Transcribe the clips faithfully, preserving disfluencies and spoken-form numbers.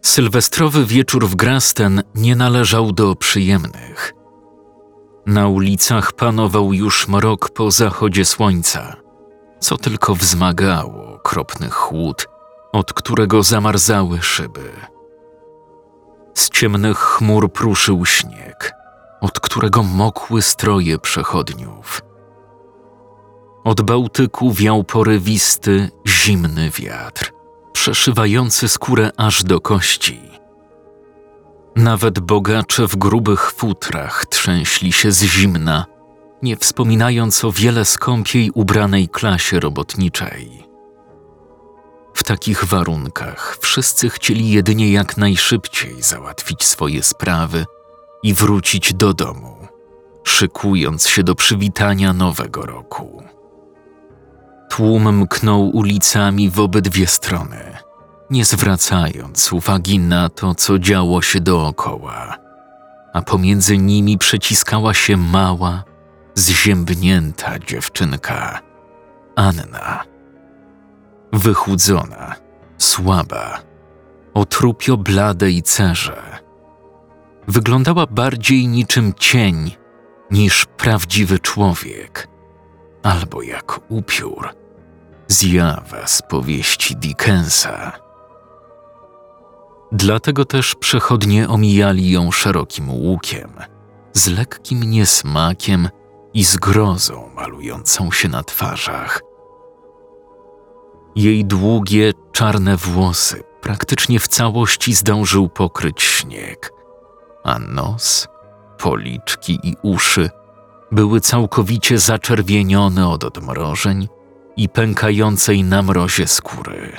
Sylwestrowy wieczór w Grasten nie należał do przyjemnych. Na ulicach panował już mrok po zachodzie słońca, co tylko wzmagało okropny chłód, od którego zamarzały szyby. Z ciemnych chmur pruszył śnieg, od którego mokły stroje przechodniów. Od Bałtyku wiał porywisty, zimny wiatr, przeszywający skórę aż do kości. Nawet bogacze w grubych futrach trzęśli się z zimna, nie wspominając o wiele skąpiej ubranej klasie robotniczej. W takich warunkach wszyscy chcieli jedynie jak najszybciej załatwić swoje sprawy i wrócić do domu, szykując się do przywitania nowego roku. Tłum mknął ulicami w obydwie strony, nie zwracając uwagi na to, co działo się dookoła, a pomiędzy nimi przeciskała się mała, zziębnięta dziewczynka, Anna. Wychudzona, słaba, o trupio bladej cerze. Wyglądała bardziej niczym cień niż prawdziwy człowiek, albo jak upiór, zjawa z powieści Dickensa. Dlatego też przechodnie omijali ją szerokim łukiem, z lekkim niesmakiem i zgrozą malującą się na twarzach. Jej długie, czarne włosy praktycznie w całości zdążył pokryć śnieg, a nos, policzki i uszy były całkowicie zaczerwienione od odmrożeń i pękającej na mrozie skóry.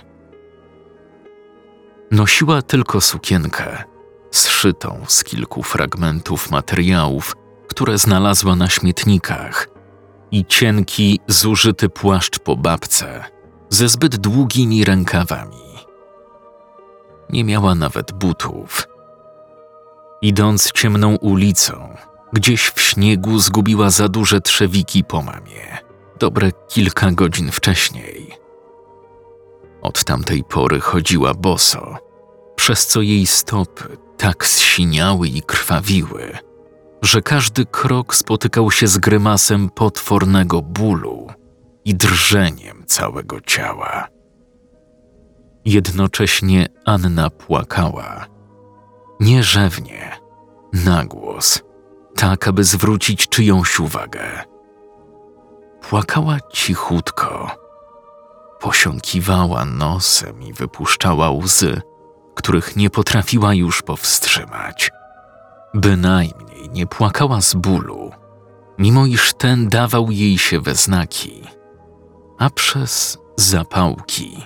Nosiła tylko sukienkę, zszytą z kilku fragmentów materiałów, które znalazła na śmietnikach, i cienki, zużyty płaszcz po babce ze zbyt długimi rękawami. Nie miała nawet butów. Idąc ciemną ulicą, gdzieś w śniegu zgubiła za duże trzewiki po mamie, dobre kilka godzin wcześniej. Od tamtej pory chodziła boso, przez co jej stopy tak zsiniały i krwawiły, że każdy krok spotykał się z grymasem potwornego bólu i drżeniem całego ciała. Jednocześnie Anna płakała. Nierzewnie, na głos, tak aby zwrócić czyjąś uwagę. Płakała cichutko, posiąkiwała nosem i wypuszczała łzy, których nie potrafiła już powstrzymać. Bynajmniej nie płakała z bólu, mimo iż ten dawał jej się we znaki, a przez zapałki.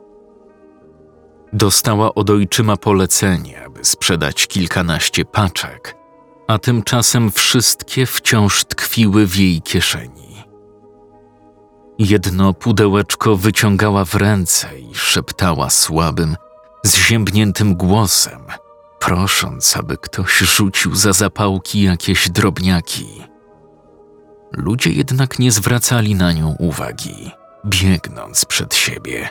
Dostała od ojczyma polecenie, aby sprzedać kilkanaście paczek, a tymczasem wszystkie wciąż tkwiły w jej kieszeni. Jedno pudełeczko wyciągała w ręce i szeptała słabym, zziębniętym głosem, prosząc, aby ktoś rzucił za zapałki jakieś drobniaki. Ludzie jednak nie zwracali na nią uwagi, biegnąc przed siebie.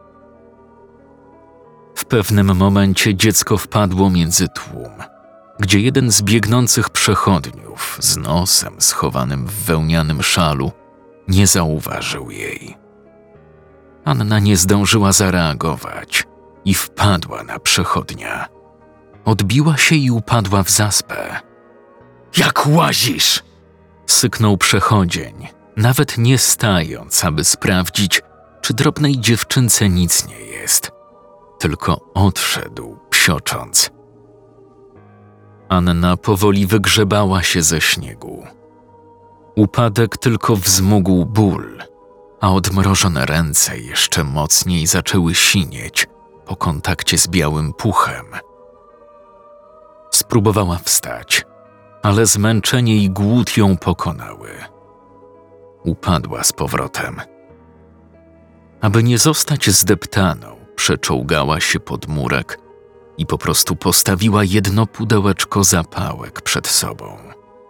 W pewnym momencie dziecko wpadło między tłum, gdzie jeden z biegnących przechodniów z nosem schowanym w wełnianym szalu nie zauważył jej. Anna nie zdążyła zareagować i wpadła na przechodnia. Odbiła się i upadła w zaspę. – Jak łazisz? – syknął przechodzień, nawet nie stając, aby sprawdzić, czy drobnej dziewczynce nic nie jest. Tylko odszedł, psiocząc. Anna powoli wygrzebała się ze śniegu. Upadek tylko wzmógł ból, a odmrożone ręce jeszcze mocniej zaczęły sinieć po kontakcie z białym puchem. Spróbowała wstać, ale zmęczenie i głód ją pokonały. Upadła z powrotem. Aby nie zostać zdeptaną, przeczołgała się pod murek i po prostu postawiła jedno pudełeczko zapałek przed sobą.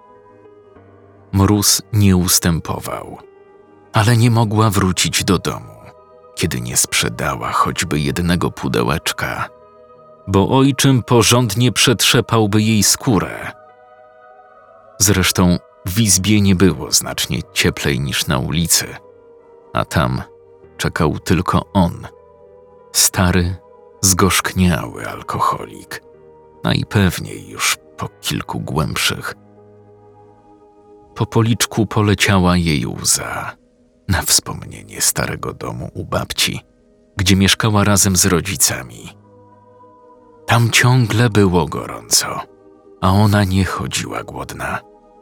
Mróz nie ustępował, ale nie mogła wrócić do domu, kiedy nie sprzedała choćby jednego pudełeczka. bo ojczym porządnie przetrzepałby jej skórę. Zresztą w izbie nie było znacznie cieplej niż na ulicy, a tam czekał tylko on, stary, zgorzkniały alkoholik, najpewniej już po kilku głębszych. Po policzku poleciała jej łza na wspomnienie starego domu u babci, gdzie mieszkała razem z rodzicami. Tam ciągle było gorąco, a ona nie chodziła głodna.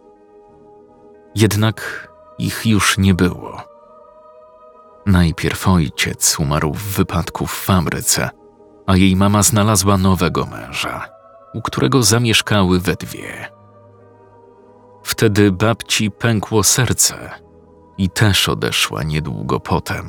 Jednak ich już nie było. Najpierw ojciec umarł w wypadku w fabryce, a jej mama znalazła nowego męża, u którego zamieszkały we dwie. Wtedy babci pękło serce i też odeszła niedługo potem.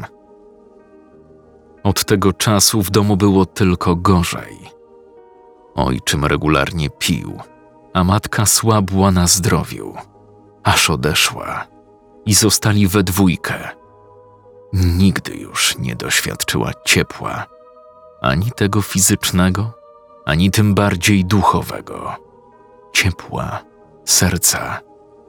Od tego czasu w domu było tylko gorzej. Ojczym regularnie pił, a matka słabła na zdrowiu, aż odeszła i zostali we dwójkę. Nigdy już nie doświadczyła ciepła, ani tego fizycznego, ani tym bardziej duchowego. Ciepła serca.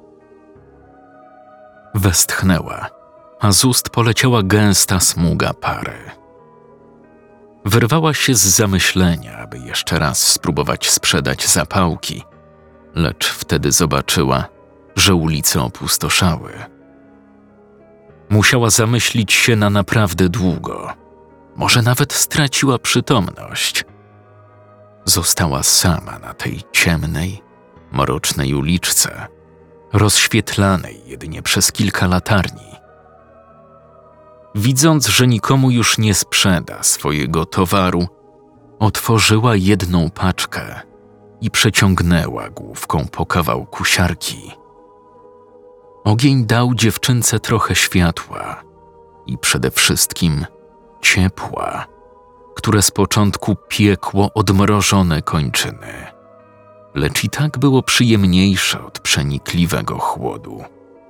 Westchnęła, a z ust poleciała gęsta smuga pary. Wyrwała się z zamyślenia, aby jeszcze raz spróbować sprzedać zapałki, lecz wtedy zobaczyła, że ulice opustoszały. Musiała zamyślić się na naprawdę długo. Może nawet straciła przytomność. Została sama na tej ciemnej, mrocznej uliczce, rozświetlanej jedynie przez kilka latarni. Widząc, że nikomu już nie sprzeda swojego towaru, otworzyła jedną paczkę i przeciągnęła główką po kawałku siarki. Ogień dał dziewczynce trochę światła i przede wszystkim ciepła, które z początku piekło odmrożone kończyny, lecz i tak było przyjemniejsze od przenikliwego chłodu.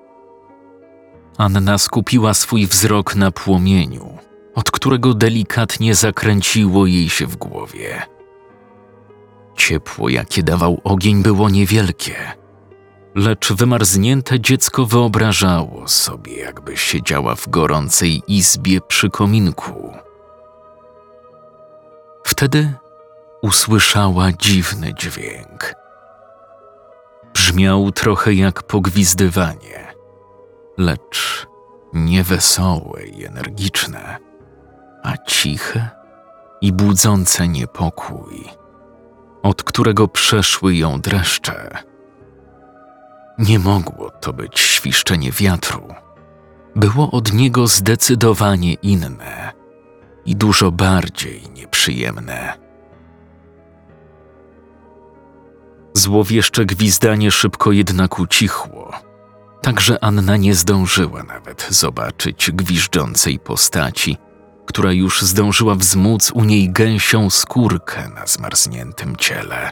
Anna skupiła swój wzrok na płomieniu, od którego delikatnie zakręciło jej się w głowie. Ciepło, jakie dawał ogień, było niewielkie, lecz wymarznięte dziecko wyobrażało sobie, jakby siedziała w gorącej izbie przy kominku. Wtedy usłyszała dziwny dźwięk. Brzmiał trochę jak pogwizdywanie, lecz nie wesołe i energiczne, a ciche i budzące niepokój, od którego przeszły ją dreszcze. Nie mogło to być świszczenie wiatru. Było od niego zdecydowanie inne i dużo bardziej nieprzyjemne. Złowieszcze gwizdanie szybko jednak ucichło, tak że Anna nie zdążyła nawet zobaczyć gwiżdżącej postaci, która już zdążyła wzmóc u niej gęsią skórkę na zmarzniętym ciele.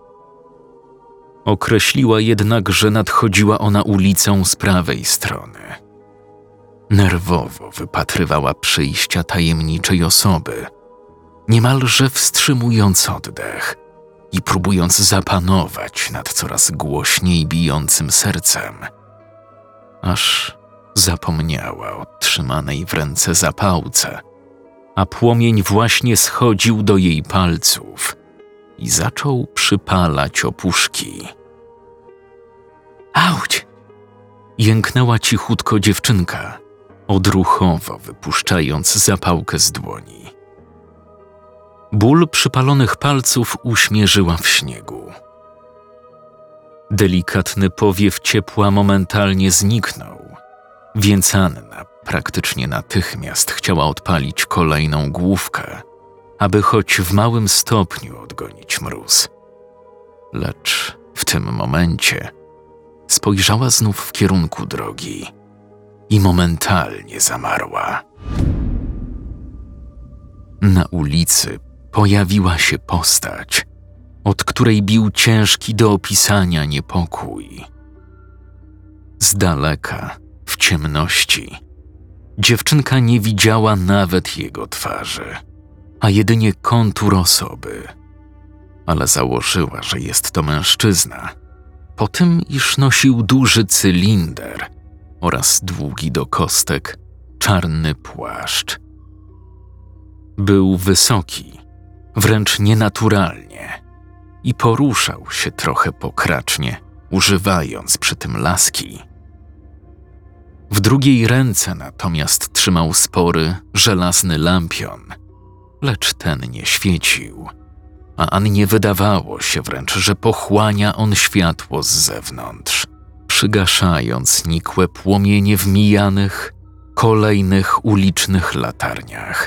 Określiła jednak, że nadchodziła ona ulicą z prawej strony. Nerwowo wypatrywała przyjścia tajemniczej osoby, niemalże wstrzymując oddech i próbując zapanować nad coraz głośniej bijącym sercem, aż zapomniała o trzymanej w ręce zapałce, a płomień właśnie schodził do jej palców i zaczął przypalać opuszki. Auć! Jęknęła cichutko dziewczynka, odruchowo wypuszczając zapałkę z dłoni. Ból przypalonych palców uśmierzyła w śniegu. Delikatny powiew ciepła momentalnie zniknął, więc Anna praktycznie natychmiast chciała odpalić kolejną główkę, aby choć w małym stopniu odgonić mróz. Lecz w tym momencie spojrzała znów w kierunku drogi i momentalnie zamarła. Na ulicy pojawiła się postać, od której bił ciężki do opisania niepokój. Z daleka, w ciemności, dziewczynka nie widziała nawet jego twarzy, a jedynie kontur osoby, ale założyła, że jest to mężczyzna, po tym, iż nosił duży cylinder oraz długi do kostek czarny płaszcz. Był wysoki, wręcz nienaturalnie, i poruszał się trochę pokracznie, używając przy tym laski. W drugiej ręce natomiast trzymał spory, żelazny lampion, lecz ten nie świecił, a Annie wydawało się wręcz, że pochłania on światło z zewnątrz, przygaszając nikłe płomienie w mijanych, kolejnych ulicznych latarniach.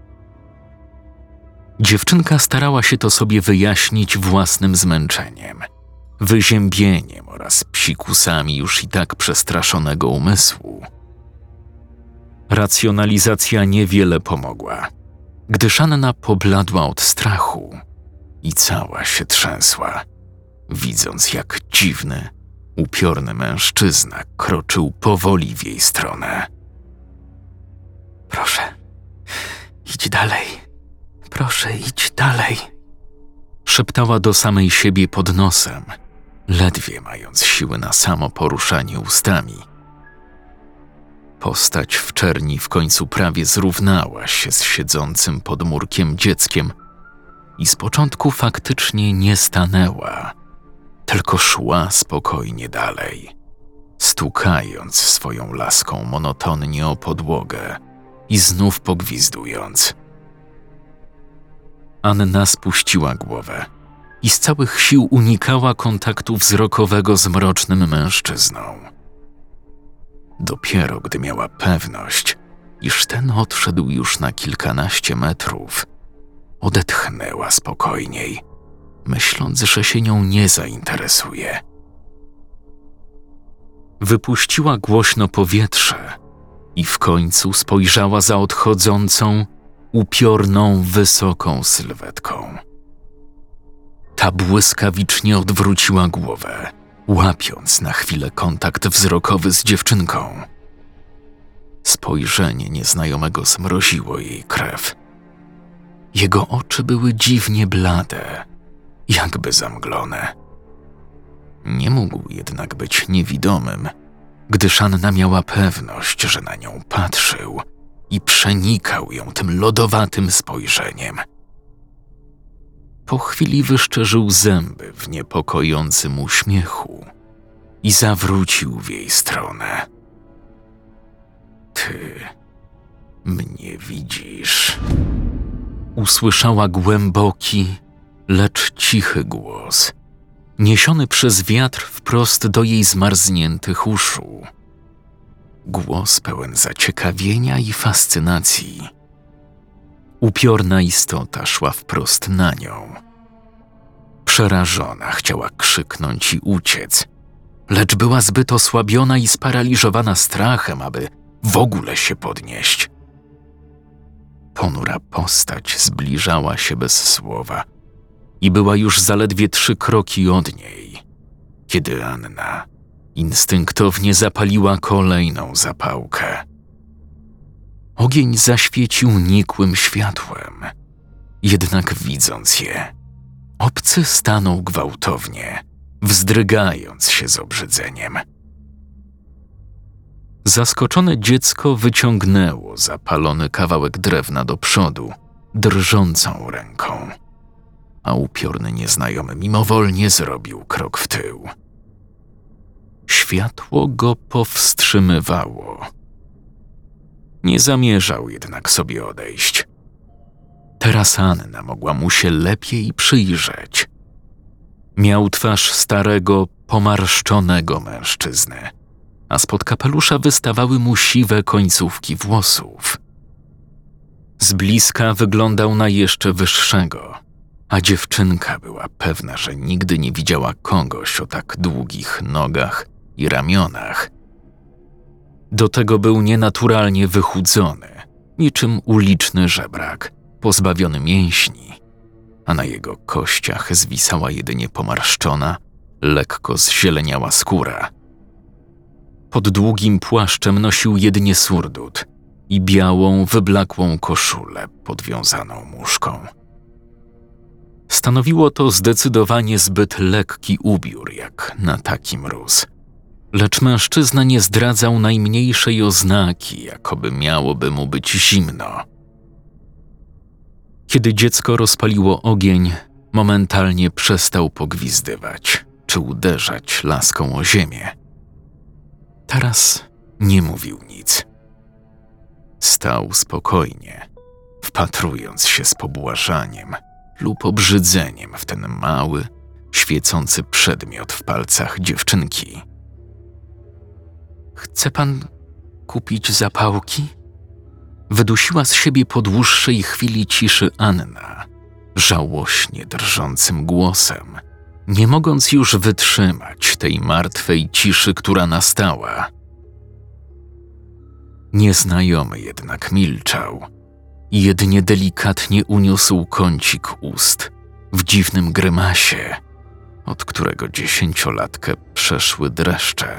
Dziewczynka starała się to sobie wyjaśnić własnym zmęczeniem, wyziębieniem oraz psikusami już i tak przestraszonego umysłu. Racjonalizacja niewiele pomogła, gdyż Anna pobladła od strachu i cała się trzęsła, widząc jak dziwny, upiorny mężczyzna kroczył powoli w jej stronę. Proszę, idź dalej. Proszę, idź dalej. Szeptała do samej siebie pod nosem, ledwie mając siły na samo poruszanie ustami. Postać w czerni w końcu prawie zrównała się z siedzącym pod murkiem dzieckiem i z początku faktycznie nie stanęła, tylko szła spokojnie dalej, stukając swoją laską monotonnie o podłogę i znów pogwizdując. Anna spuściła głowę i z całych sił unikała kontaktu wzrokowego z mrocznym mężczyzną. Dopiero gdy miała pewność, iż ten odszedł już na kilkanaście metrów, odetchnęła spokojniej, myśląc, że się nią nie zainteresuje. Wypuściła głośno powietrze i w końcu spojrzała za odchodzącą, upiorną, wysoką sylwetką. Ta błyskawicznie odwróciła głowę, łapiąc na chwilę kontakt wzrokowy z dziewczynką. Spojrzenie nieznajomego zmroziło jej krew. Jego oczy były dziwnie blade, jakby zamglone. Nie mógł jednak być niewidomym, gdyż Anna miała pewność, że na nią patrzył i przenikał ją tym lodowatym spojrzeniem. Po chwili wyszczerzył zęby w niepokojącym uśmiechu i zawrócił w jej stronę. Ty mnie widzisz? Usłyszała głęboki, lecz cichy głos, niesiony przez wiatr wprost do jej zmarzniętych uszu. Głos pełen zaciekawienia i fascynacji. Upiorna istota szła wprost na nią. Przerażona chciała krzyknąć i uciec, lecz była zbyt osłabiona i sparaliżowana strachem, aby w ogóle się podnieść. Ponura postać zbliżała się bez słowa i była już zaledwie trzy kroki od niej, kiedy Anna instynktownie zapaliła kolejną zapałkę. Ogień zaświecił nikłym światłem, jednak widząc je, obcy stanął gwałtownie, wzdrygając się z obrzydzeniem. Zaskoczone dziecko wyciągnęło zapalony kawałek drewna do przodu, drżącą ręką, a upiorny nieznajomy mimowolnie zrobił krok w tył. Światło go powstrzymywało. Nie zamierzał jednak sobie odejść. Teraz Anna mogła mu się lepiej przyjrzeć. Miał twarz starego, pomarszczonego mężczyzny, a spod kapelusza wystawały mu siwe końcówki włosów. Z bliska wyglądał na jeszcze wyższego, a dziewczynka była pewna, że nigdy nie widziała kogoś o tak długich nogach i ramionach. Do tego był nienaturalnie wychudzony, niczym uliczny żebrak, pozbawiony mięśni, a na jego kościach zwisała jedynie pomarszczona, lekko zzieleniała skóra. Pod długim płaszczem nosił jedynie surdut i białą, wyblakłą koszulę podwiązaną muszką. Stanowiło to zdecydowanie zbyt lekki ubiór jak na taki mróz. Lecz mężczyzna nie zdradzał najmniejszej oznaki, jakoby miałoby mu być zimno. Kiedy dziecko rozpaliło ogień, momentalnie przestał pogwizdywać czy uderzać laską o ziemię. Teraz nie mówił nic. Stał spokojnie, wpatrując się z pobłażaniem lub obrzydzeniem w ten mały, świecący przedmiot w palcach dziewczynki. Chce pan kupić zapałki? Wydusiła z siebie po dłuższej chwili ciszy Anna, żałośnie drżącym głosem, nie mogąc już wytrzymać tej martwej ciszy, która nastała. Nieznajomy jednak milczał i jedynie delikatnie uniósł kącik ust w dziwnym grymasie, od którego dziesięciolatkę przeszły dreszcze.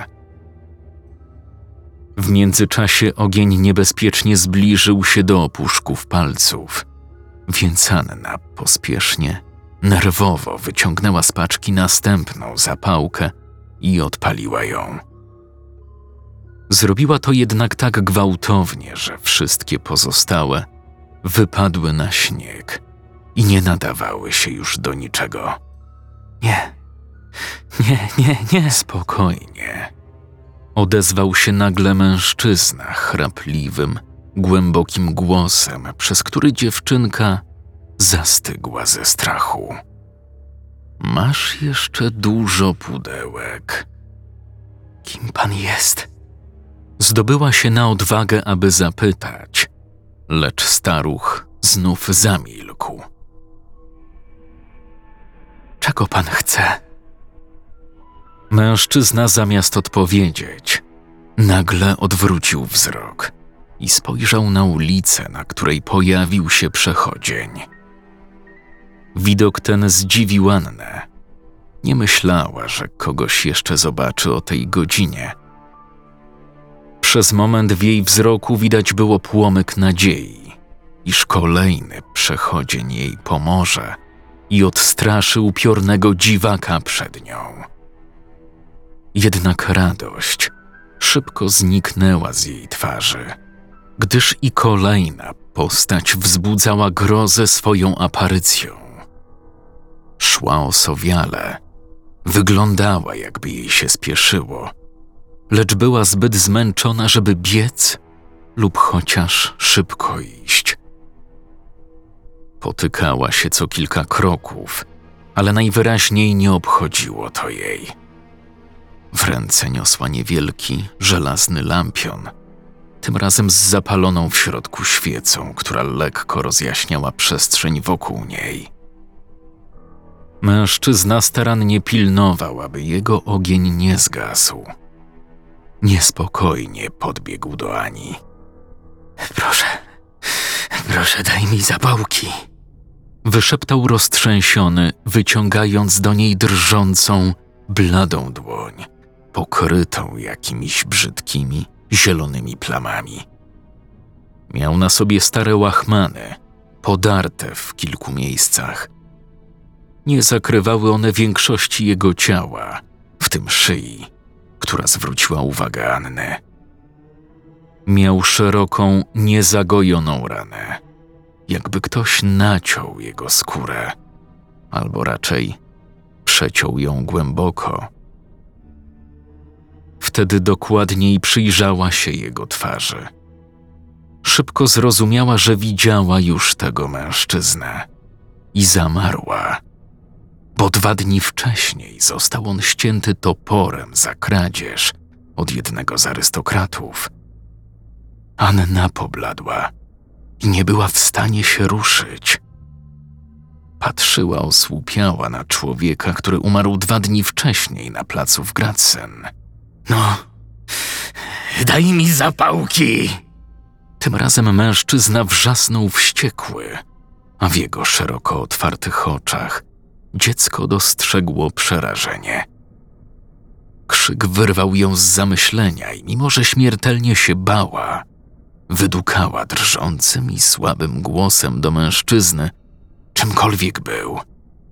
W międzyczasie ogień niebezpiecznie zbliżył się do opuszków palców, więc Anna pospiesznie, nerwowo wyciągnęła z paczki następną zapałkę i odpaliła ją. Zrobiła to jednak tak gwałtownie, że wszystkie pozostałe wypadły na śnieg i nie nadawały się już do niczego. Nie, nie, nie, nie. Spokojnie. Odezwał się nagle mężczyzna chrapliwym, głębokim głosem, przez który dziewczynka zastygła ze strachu. Masz jeszcze dużo pudełek. Kim pan jest? Zdobyła się na odwagę, aby zapytać, lecz staruch znów zamilkł. Czego pan chce? Mężczyzna zamiast odpowiedzieć, nagle odwrócił wzrok i spojrzał na ulicę, na której pojawił się przechodzień. Widok ten zdziwił Annę. Nie myślała, że kogoś jeszcze zobaczy o tej godzinie. Przez moment w jej wzroku widać było płomyk nadziei, iż kolejny przechodzień jej pomoże i odstraszy upiornego dziwaka przed nią. Jednak radość szybko zniknęła z jej twarzy, gdyż i kolejna postać wzbudzała grozę swoją aparycją. Szła osowiale, wyglądała, jakby jej się spieszyło, lecz była zbyt zmęczona, żeby biec lub chociaż szybko iść. Potykała się co kilka kroków, ale najwyraźniej nie obchodziło to jej. W ręce niosła niewielki, żelazny lampion, tym razem z zapaloną w środku świecą, która lekko rozjaśniała przestrzeń wokół niej. Mężczyzna starannie pilnował, aby jego ogień nie zgasł. Niespokojnie podbiegł do Ani. Proszę, proszę, daj mi zapałki. Wyszeptał roztrzęsiony, wyciągając do niej drżącą, bladą dłoń, pokrytą jakimiś brzydkimi, zielonymi plamami. Miał na sobie stare łachmany, podarte w kilku miejscach. Nie zakrywały one większości jego ciała, w tym szyi, która zwróciła uwagę Anny. Miał szeroką, niezagojoną ranę, jakby ktoś naciął jego skórę, albo raczej przeciął ją głęboko. Wtedy dokładniej przyjrzała się jego twarzy. Szybko zrozumiała, że widziała już tego mężczyznę i zamarła, bo dwa dni wcześniej został on ścięty toporem za kradzież od jednego z arystokratów. Anna pobladła i nie była w stanie się ruszyć. Patrzyła osłupiała na człowieka, który umarł dwa dni wcześniej na placu w Gradsen. No, daj mi zapałki! Tym razem mężczyzna wrzasnął wściekły, a w jego szeroko otwartych oczach dziecko dostrzegło przerażenie. Krzyk wyrwał ją z zamyślenia i mimo, że śmiertelnie się bała, wydukała drżącym i słabym głosem do mężczyzny, czymkolwiek był,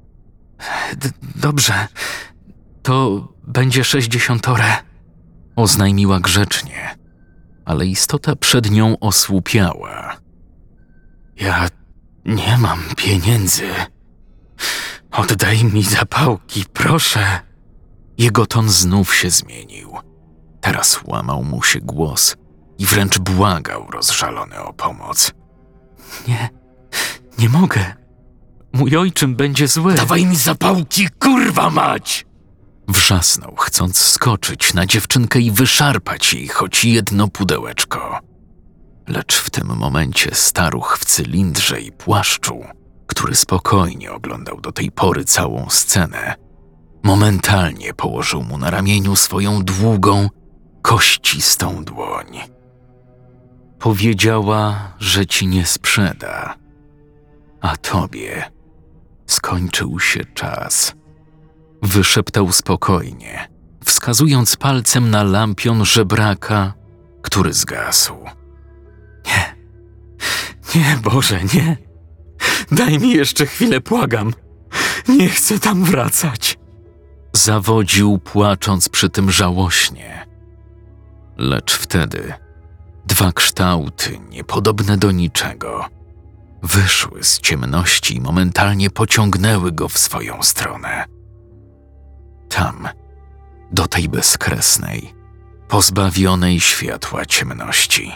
D- dobrze, to będzie sześćdziesiątore. Oznajmiła grzecznie, ale istota przed nią osłupiała. Ja nie mam pieniędzy. Oddaj mi zapałki, proszę. Jego ton znów się zmienił. Teraz łamał mu się głos i wręcz błagał rozżalony o pomoc. Nie, nie mogę. Mój ojczym będzie zły. Dawaj mi zapałki, kurwa mać! Wrzasnął, chcąc skoczyć na dziewczynkę i wyszarpać jej choć jedno pudełeczko. Lecz w tym momencie staruch w cylindrze i płaszczu, który spokojnie oglądał do tej pory całą scenę, momentalnie położył mu na ramieniu swoją długą, kościstą dłoń. Powiedziała, że ci nie sprzeda, a tobie skończył się czas. Wyszeptał spokojnie, wskazując palcem na lampion żebraka, który zgasł. Nie, nie, Boże, nie. Daj mi jeszcze chwilę, błagam. Nie chcę tam wracać. Zawodził, płacząc przy tym żałośnie. Lecz wtedy dwa kształty, niepodobne do niczego, wyszły z ciemności i momentalnie pociągnęły go w swoją stronę. Tam, do tej bezkresnej, pozbawionej światła ciemności.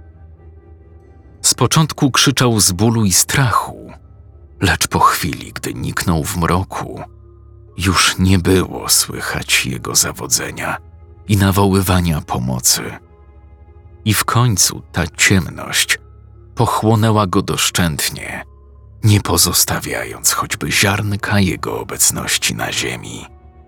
Z początku krzyczał z bólu i strachu, lecz po chwili, gdy niknął w mroku, już nie było słychać jego zawodzenia i nawoływania pomocy. I w końcu ta ciemność pochłonęła go doszczętnie, nie pozostawiając choćby ziarnka jego obecności na ziemi.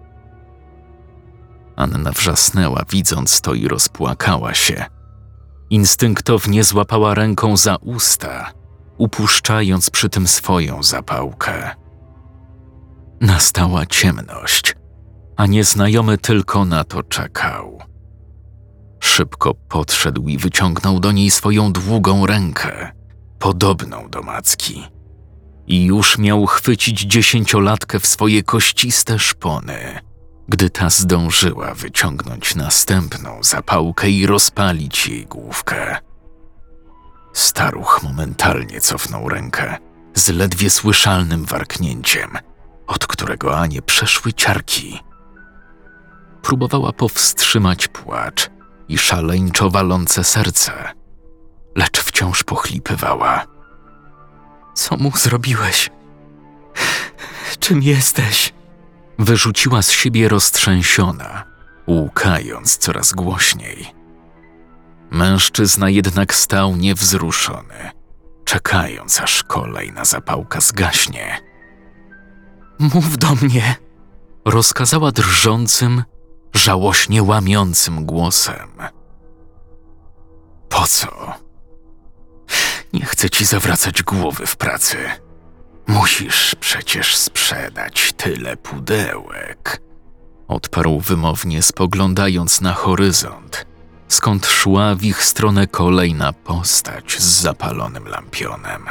Anna wrzasnęła, widząc to, i rozpłakała się. Instynktownie złapała ręką za usta, upuszczając przy tym swoją zapałkę. Nastała ciemność, a nieznajomy tylko na to czekał. Szybko podszedł i wyciągnął do niej swoją długą rękę, podobną do macki. I już miał chwycić dziesięciolatkę w swoje kościste szpony, gdy ta zdążyła wyciągnąć następną zapałkę i rozpalić jej główkę. Staruch momentalnie cofnął rękę z ledwie słyszalnym warknięciem, od którego Anie przeszły ciarki. Próbowała powstrzymać płacz i szaleńczo walące serce, lecz wciąż pochlipywała. Co mu zrobiłeś? Czym jesteś? Wyrzuciła z siebie roztrzęsiona, łkając coraz głośniej. Mężczyzna jednak stał niewzruszony, czekając, aż kolejna zapałka zgaśnie. Mów do mnie, rozkazała drżącym, żałośnie łamiącym głosem. Po co? Nie chcę ci zawracać głowy w pracy. Musisz przecież sprzedać tyle pudełek. Odparł wymownie, spoglądając na horyzont, skąd szła w ich stronę kolejna postać z zapalonym lampionem.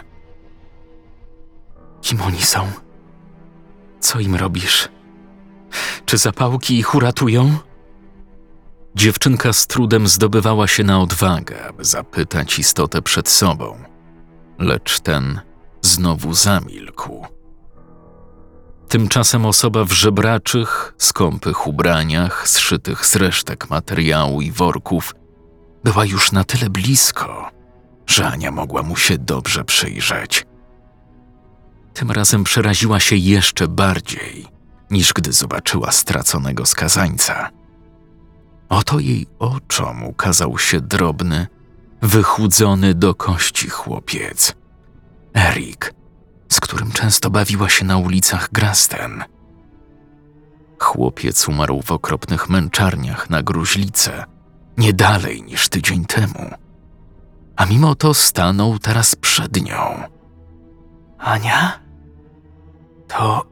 Kim oni są? Co im robisz? Czy zapałki ich uratują? Dziewczynka z trudem zdobywała się na odwagę, aby zapytać istotę przed sobą, lecz ten znowu zamilkł. Tymczasem osoba w żebraczych, skąpych ubraniach, zszytych z resztek materiału i worków, była już na tyle blisko, że Ania mogła mu się dobrze przyjrzeć. Tym razem przeraziła się jeszcze bardziej, niż gdy zobaczyła straconego skazańca. Oto jej oczom ukazał się drobny, wychudzony do kości chłopiec. Erik, z którym często bawiła się na ulicach Grasten. Chłopiec umarł w okropnych męczarniach na gruźlicę, nie dalej niż tydzień temu. A mimo to stanął teraz przed nią. Ania? To...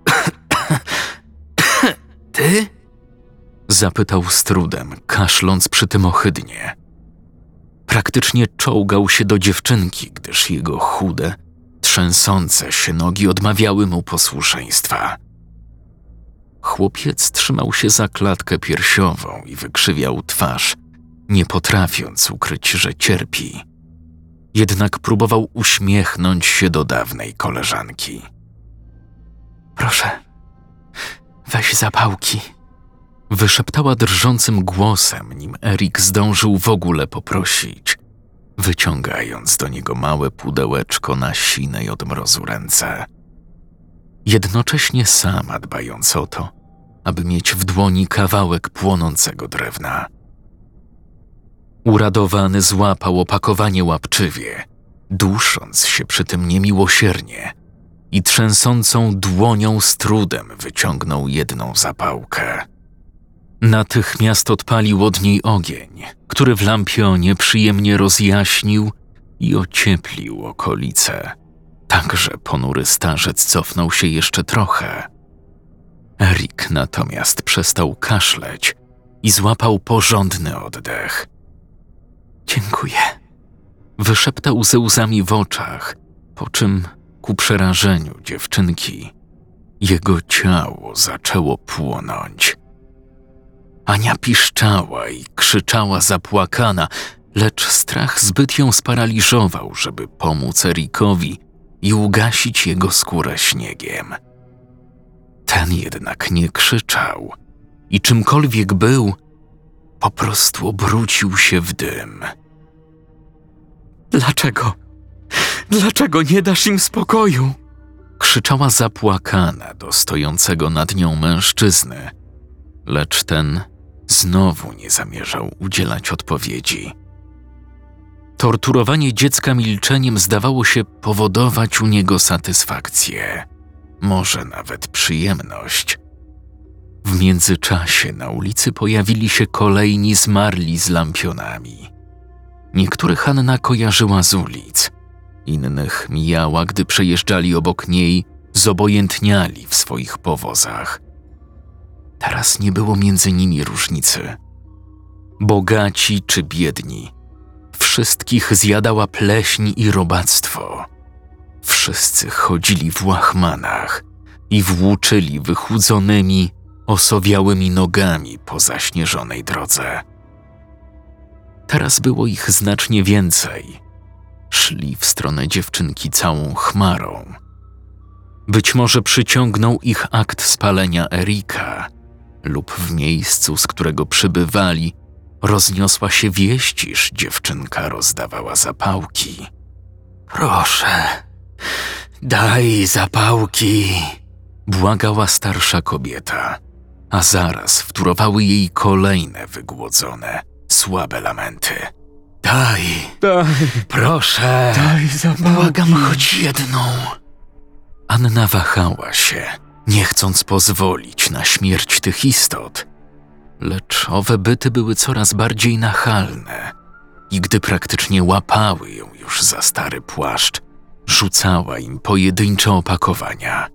ty? Zapytał z trudem, kaszląc przy tym ohydnie. Praktycznie czołgał się do dziewczynki, gdyż jego chude, trzęsące się nogi odmawiały mu posłuszeństwa. Chłopiec trzymał się za klatkę piersiową i wykrzywiał twarz, nie potrafiąc ukryć, że cierpi. Jednak próbował uśmiechnąć się do dawnej koleżanki. Proszę, weź zapałki. Wyszeptała drżącym głosem, nim Erik zdążył w ogóle poprosić, wyciągając do niego małe pudełeczko na sinej od mrozu ręce. Jednocześnie sama dbając o to, aby mieć w dłoni kawałek płonącego drewna. Uradowany złapał opakowanie łapczywie, dusząc się przy tym niemiłosiernie i trzęsącą dłonią z trudem wyciągnął jedną zapałkę. Natychmiast odpalił od niej ogień, który w lampionie przyjemnie rozjaśnił i ocieplił okolice, tak że ponury starzec cofnął się jeszcze trochę. Erik natomiast przestał kaszleć i złapał porządny oddech. Dziękuję. Wyszeptał ze łzami w oczach, po czym ku przerażeniu dziewczynki jego ciało zaczęło płonąć. Ania piszczała i krzyczała zapłakana, lecz strach zbyt ją sparaliżował, żeby pomóc Erikowi i ugasić jego skórę śniegiem. Ten jednak nie krzyczał i czymkolwiek był, po prostu obrócił się w dym. Dlaczego? Dlaczego nie dasz im spokoju? Krzyczała zapłakana do stojącego nad nią mężczyzny, lecz ten znowu nie zamierzał udzielać odpowiedzi. Torturowanie dziecka milczeniem zdawało się powodować u niego satysfakcję, może nawet przyjemność. W międzyczasie na ulicy pojawili się kolejni zmarli z lampionami. Niektórych Anna kojarzyła z ulic, innych mijała, gdy przejeżdżali obok niej, zobojętniali w swoich powozach. Teraz nie było między nimi różnicy. Bogaci czy biedni, wszystkich zjadała pleśń i robactwo. Wszyscy chodzili w łachmanach i włóczyli wychudzonymi, osowiałymi nogami po zaśnieżonej drodze. Teraz było ich znacznie więcej. Szli w stronę dziewczynki całą chmarą. Być może przyciągnął ich akt spalenia Erika, lub w miejscu, z którego przybywali, rozniosła się wieść, iż dziewczynka rozdawała zapałki. Proszę, daj zapałki. Błagała starsza kobieta, a zaraz wtórowały jej kolejne wygłodzone, słabe lamenty. Daj, Daj, proszę, daj zapałki. błagam choć jedną. Anna wahała się, nie chcąc pozwolić na śmierć tych istot, lecz owe byty były coraz bardziej nachalne i gdy praktycznie łapały ją już za stary płaszcz, rzucała im pojedyncze opakowania.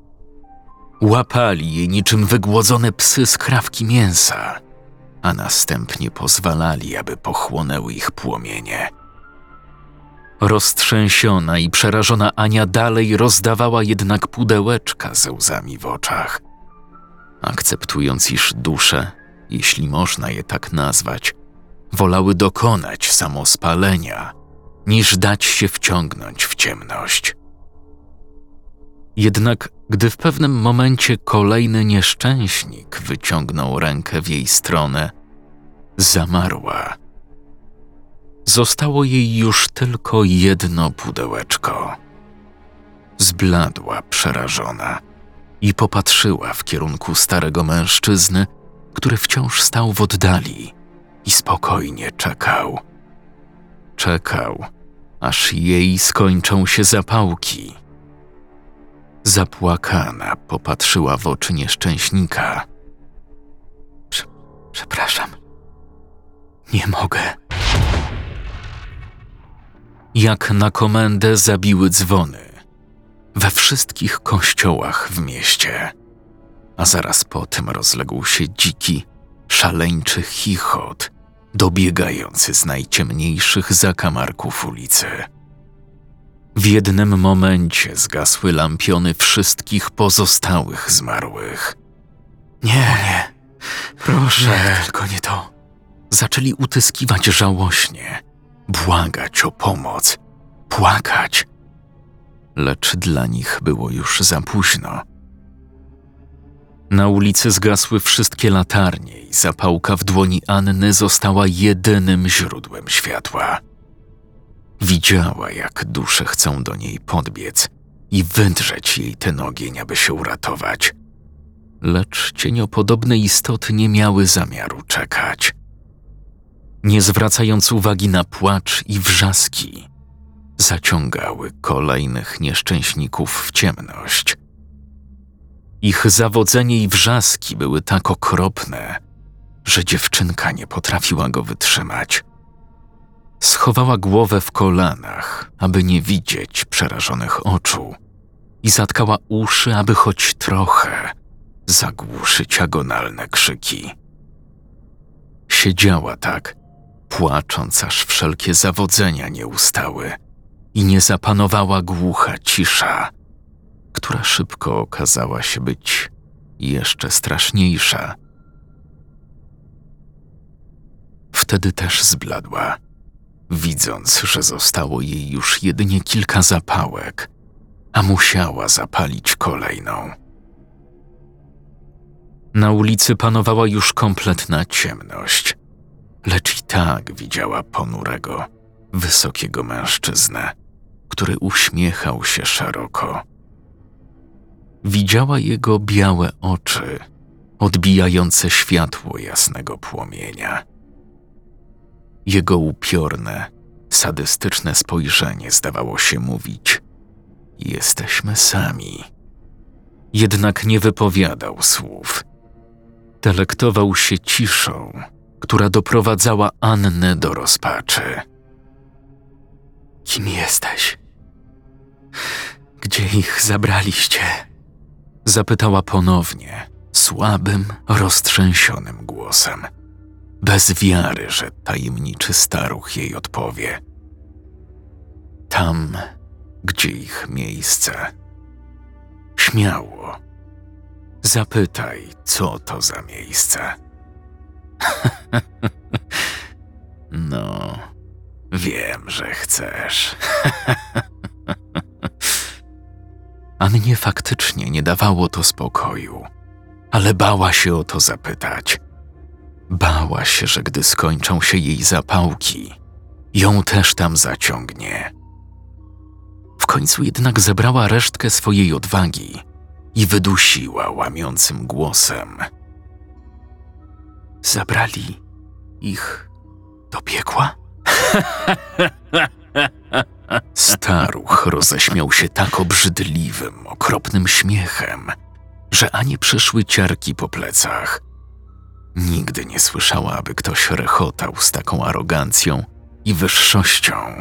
Łapali je niczym wygłodzone psy skrawki mięsa, a następnie pozwalali, aby pochłonęły ich płomienie. Roztrzęsiona i przerażona Ania dalej rozdawała jednak pudełeczka ze łzami w oczach, akceptując, iż dusze, jeśli można je tak nazwać, wolały dokonać samospalenia, niż dać się wciągnąć w ciemność. Jednak gdy w pewnym momencie kolejny nieszczęśnik wyciągnął rękę w jej stronę, zamarła. Zostało jej już tylko jedno pudełeczko. Zbladła przerażona i popatrzyła w kierunku starego mężczyzny, który wciąż stał w oddali i spokojnie czekał. Czekał, aż jej skończą się zapałki. Zapłakana popatrzyła w oczy nieszczęśnika. Prze- przepraszam, nie mogę. Jak na komendę zabiły dzwony we wszystkich kościołach w mieście, a zaraz po tym rozległ się dziki, szaleńczy chichot dobiegający z najciemniejszych zakamarków ulicy. W jednym momencie zgasły lampiony wszystkich pozostałych zmarłych. Nie, nie, proszę, Nie. tylko nie to. Zaczęli utyskiwać żałośnie, błagać o pomoc, płakać. Lecz dla nich było już za późno. Na ulicy zgasły wszystkie latarnie i zapałka w dłoni Anny została jedynym źródłem światła. Widziała, jak dusze chcą do niej podbiec i wydrzeć jej ten ogień, aby się uratować. Lecz cieniopodobne istoty nie miały zamiaru czekać. Nie zwracając uwagi na płacz i wrzaski, zaciągały kolejnych nieszczęśników w ciemność. Ich zawodzenie i wrzaski były tak okropne, że dziewczynka nie potrafiła go wytrzymać. Schowała głowę w kolanach, aby nie widzieć przerażonych oczu, i zatkała uszy, aby choć trochę zagłuszyć agonalne krzyki. Siedziała tak, płacząc, aż wszelkie zawodzenia nie ustały i nie zapanowała głucha cisza, która szybko okazała się być jeszcze straszniejsza. Wtedy też zbladła, widząc, że zostało jej już jedynie kilka zapałek, a musiała zapalić kolejną. Na ulicy panowała już kompletna ciemność, lecz i tak widziała ponurego, wysokiego mężczyznę, który uśmiechał się szeroko. Widziała jego białe oczy, odbijające światło jasnego płomienia. Jego upiorne, sadystyczne spojrzenie zdawało się mówić: jesteśmy sami. Jednak nie wypowiadał słów. Delektował się ciszą, która doprowadzała Annę do rozpaczy. Kim jesteś? Gdzie ich zabraliście? Zapytała ponownie, słabym, roztrzęsionym głosem, bez wiary, że tajemniczy staruch jej odpowie. Tam, gdzie ich miejsce. Śmiało. Zapytaj, co to za miejsce. No, wiem, że chcesz. Annie faktycznie nie dawało to spokoju, ale bała się o to zapytać. Bała się, że gdy skończą się jej zapałki, ją też tam zaciągnie. W końcu jednak zebrała resztkę swojej odwagi i wydusiła łamiącym głosem. Zabrali ich do piekła? Staruch roześmiał się tak obrzydliwym, okropnym śmiechem, że Anie przyszły ciarki po plecach. Nigdy nie słyszała, aby ktoś rechotał z taką arogancją i wyższością.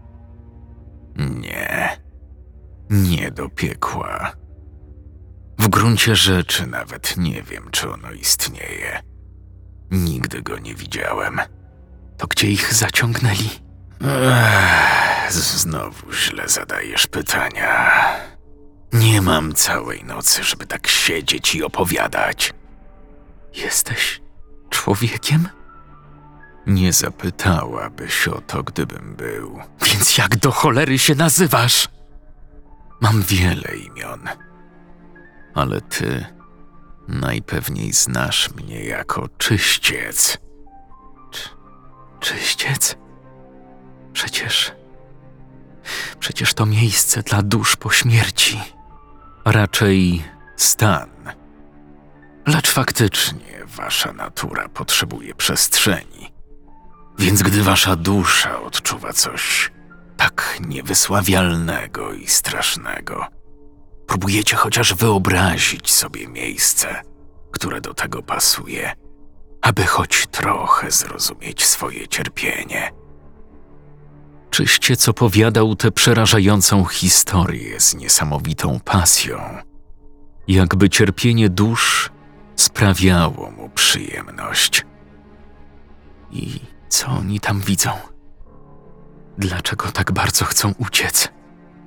Nie, nie do piekła. W gruncie rzeczy nawet nie wiem, czy ono istnieje. Nigdy go nie widziałem. To gdzie ich zaciągnęli? Ech, znowu źle zadajesz pytania. Nie mam całej nocy, żeby tak siedzieć i opowiadać. Jesteś człowiekiem? Nie zapytałabyś o to, gdybym był. Więc jak do cholery się nazywasz? Mam wiele imion, ale ty najpewniej znasz mnie jako Czyściec. Czy, czyściec? Przecież... Przecież to miejsce dla dusz po śmierci. Raczej stan. Lecz faktycznie wasza natura potrzebuje przestrzeni. Więc gdy wasza dusza odczuwa coś tak niewysławialnego i strasznego, próbujecie chociaż wyobrazić sobie miejsce, które do tego pasuje, aby choć trochę zrozumieć swoje cierpienie. Czyściec opowiadał tę przerażającą historię z niesamowitą pasją, jakby cierpienie dusz sprawiało mu przyjemność. I co oni tam widzą? Dlaczego tak bardzo chcą uciec?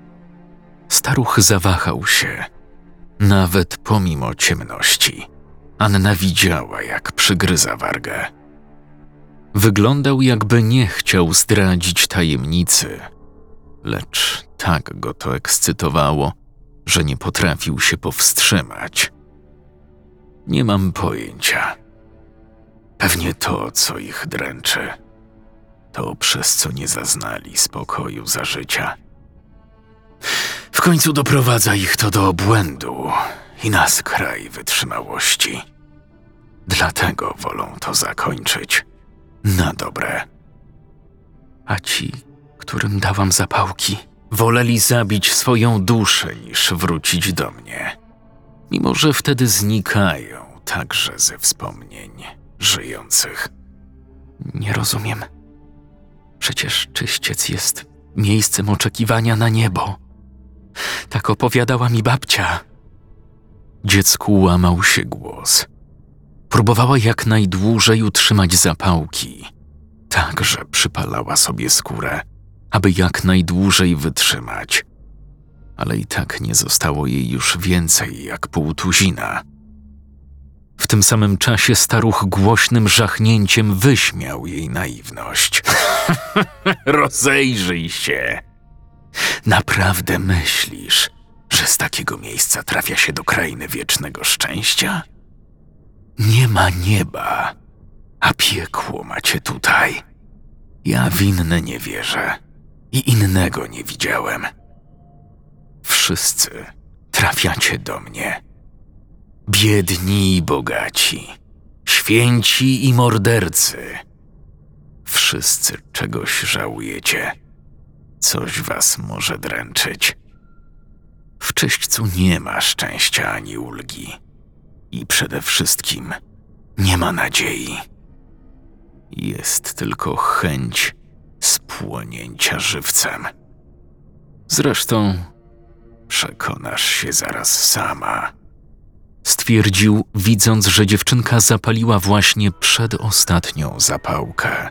Staruch zawahał się, nawet pomimo ciemności, Anna widziała, jak przygryza wargę. Wyglądał, jakby nie chciał zdradzić tajemnicy, lecz tak go to ekscytowało, że nie potrafił się powstrzymać. Nie mam pojęcia. Pewnie to, co ich dręczy, to przez co nie zaznali spokoju za życia. W końcu doprowadza ich to do obłędu i na skraj wytrzymałości. Dlatego wolą to zakończyć na dobre. A ci, którym dałam zapałki, woleli zabić swoją duszę niż wrócić do mnie, mimo że wtedy znikają także ze wspomnień żyjących. Nie rozumiem. Przecież czyściec jest miejscem oczekiwania na niebo. Tak opowiadała mi babcia. Dziecku łamał się głos. Próbowała jak najdłużej utrzymać zapałki, tak że przypalała sobie skórę, aby jak najdłużej wytrzymać. Ale i tak nie zostało jej już więcej jak pół tuzina. W tym samym czasie staruch głośnym żachnięciem wyśmiał jej naiwność. Rozejrzyj się! Naprawdę myślisz, że z takiego miejsca trafia się do krainy wiecznego szczęścia? Nie ma nieba, a piekło macie tutaj. Ja w inne nie wierzę i innego nie widziałem. Wszyscy trafiacie do mnie. Biedni i bogaci, święci i mordercy. Wszyscy czegoś żałujecie. Coś was może dręczyć. W czyśćcu nie ma szczęścia ani ulgi. I przede wszystkim nie ma nadziei. Jest tylko chęć spłonięcia żywcem. Zresztą przekonasz się zaraz sama. Stwierdził, widząc, że dziewczynka zapaliła właśnie przedostatnią zapałkę.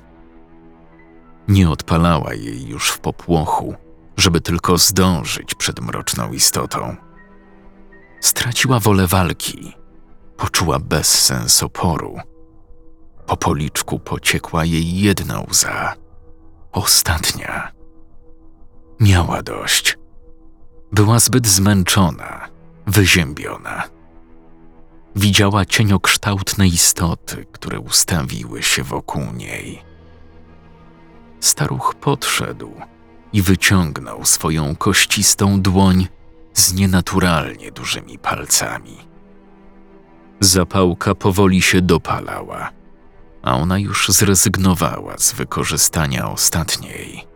Nie odpalała jej już w popłochu, żeby tylko zdążyć przed mroczną istotą. Straciła wolę walki. Poczuła bezsens oporu. Po policzku pociekła jej jedna łza. Ostatnia. Miała dość. Była zbyt zmęczona, wyziębiona. Widziała cieniokształtne istoty, które ustawiły się wokół niej. Staruch podszedł i wyciągnął swoją kościstą dłoń z nienaturalnie dużymi palcami. Zapałka powoli się dopalała, a ona już zrezygnowała z wykorzystania ostatniej.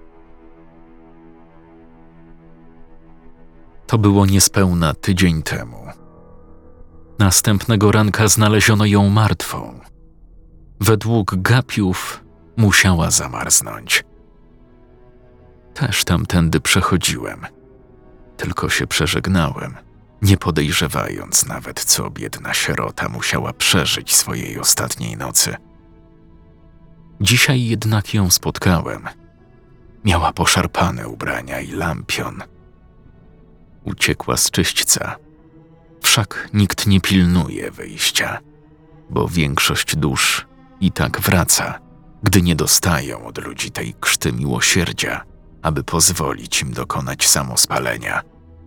To było niespełna tydzień temu. Następnego ranka znaleziono ją martwą. Według gapiów musiała zamarznąć. Też tamtędy przechodziłem, tylko się przeżegnałem, nie podejrzewając nawet, co biedna sierota musiała przeżyć swojej ostatniej nocy. Dzisiaj jednak ją spotkałem. Miała poszarpane ubrania i lampion. Uciekła z czyśćca. Wszak nikt nie pilnuje wyjścia, bo większość dusz i tak wraca, gdy nie dostają od ludzi tej krzty miłosierdzia, aby pozwolić im dokonać samospalenia.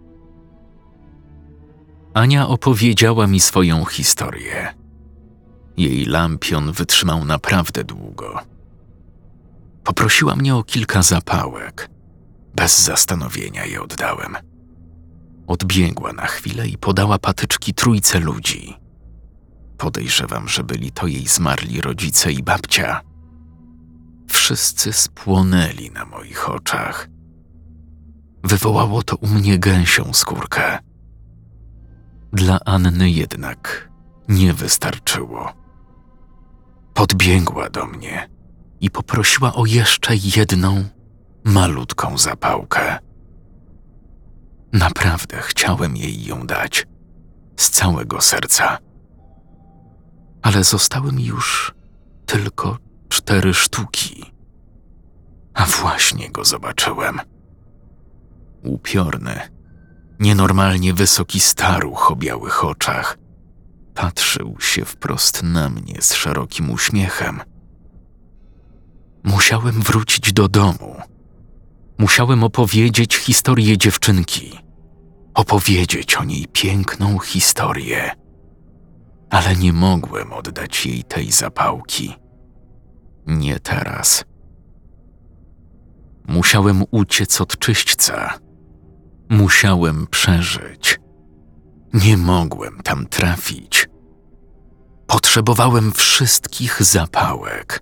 Ania opowiedziała mi swoją historię. Jej lampion wytrzymał naprawdę długo. Poprosiła mnie o kilka zapałek. Bez zastanowienia je oddałem. Odbiegła na chwilę i podała patyczki trójce ludzi. Podejrzewam, że byli to jej zmarli rodzice i babcia. Wszyscy spłonęli na moich oczach. Wywołało to u mnie gęsią skórkę. Dla Anny jednak nie wystarczyło. Podbiegła do mnie i poprosiła o jeszcze jedną, malutką zapałkę. Naprawdę chciałem jej ją dać, z całego serca. Ale zostały mi już tylko cztery sztuki. A właśnie go zobaczyłem. Upiorny, nienormalnie wysoki staruch o białych oczach patrzył się wprost na mnie z szerokim uśmiechem. Musiałem wrócić do domu. Musiałem opowiedzieć historię dziewczynki. Opowiedzieć o niej piękną historię. Ale nie mogłem oddać jej tej zapałki. Nie teraz. Musiałem uciec od czyśćca. Musiałem przeżyć. Nie mogłem tam trafić. Potrzebowałem wszystkich zapałek.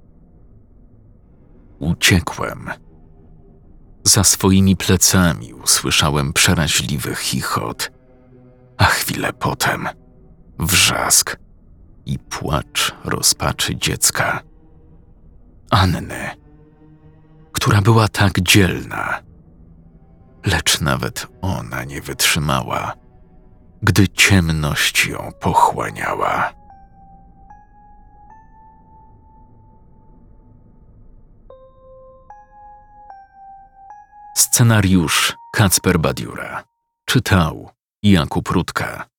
Uciekłem. Za swoimi plecami usłyszałem przeraźliwy chichot, a chwilę potem wrzask i płacz rozpaczy dziecka. Anny, która była tak dzielna, lecz nawet ona nie wytrzymała, gdy ciemność ją pochłaniała. Scenariusz Kacper Badiura. Czytał Jakub Rutka.